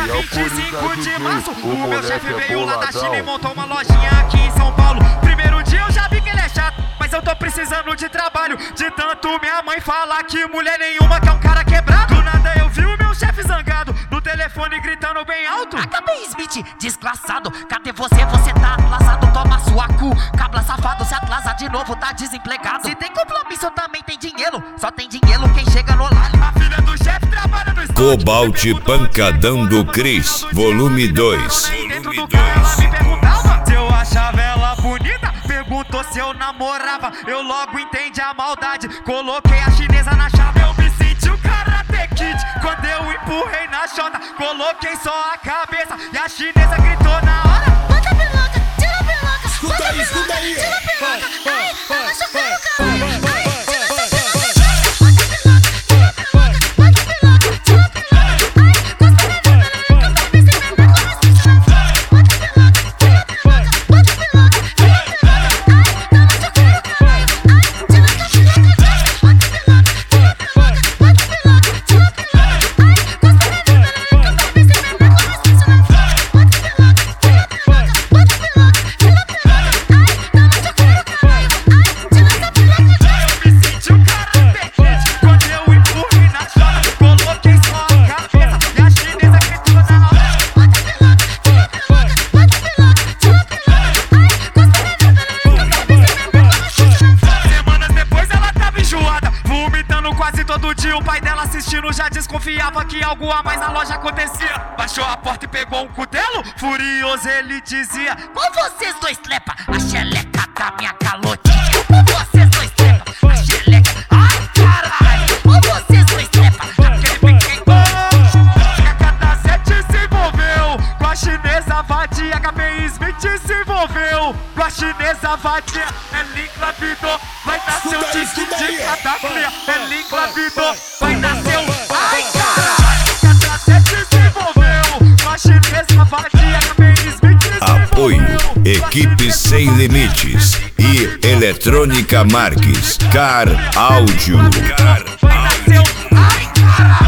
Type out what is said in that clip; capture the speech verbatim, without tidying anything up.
vinte e cinco de março, o meu chefe veio lá da China e montou uma lojinha aqui em São Paulo. Primeiro dia eu já vi que ele é chato, mas eu tô precisando de trabalho. De tanto minha mãe falar que mulher nenhuma quer um cara quebrado. Do nada eu vi o meu chefe zangado no telefone gritando bem alto: Acabei, Smith, desgraçado. Cadê você? Você tá atrasado. Toma sua cu, cabra safado. Se atrasa de novo, tá desempregado. Se tem compromisso, também tem dinheiro. Só tem dinheiro quem chega no lar. A filha do chefe trabalha no estúdio. Cobalt Pancadão do Cris, volume dois. Aí dentro do carro ela me perguntava se eu achava ela bonita. Perguntou se eu namorava, eu logo entendi a maldade. Coloquei a chinesa na chave, eu me senti o Karate Kid. Quando eu empurrei na chota, coloquei só a cabeça e a chinesa gritou na hora: Bota a piroca, tira a piroca. Escuta aí, escuta aí. Tira a piroca. Ai, tá machucando o cara. O pai dela assistindo já desconfiava que algo a mais na loja acontecia. Baixou a porta e pegou um cutelo, furioso ele dizia: Com vocês dois trepa, a xeleca da minha calotinha. Com vocês dois trepa, a xeleca. Ai, caralho. Com vocês dois trepa, aquele pequeno. A K sete se envolveu com a chinesa vadia. H P Smith se envolveu com a chinesa vadia. Ela engravidou, vai nascer o disco de cada cria. Ela engravidou, vai nascer o... Ai, caralho. K sete se envolveu com a chinesa vadia. H P Smith se envolveu. Apoio Equipe Sem Limites e Eletrônica Marques. Car Áudio. Vai nascer o... Ai, caralho.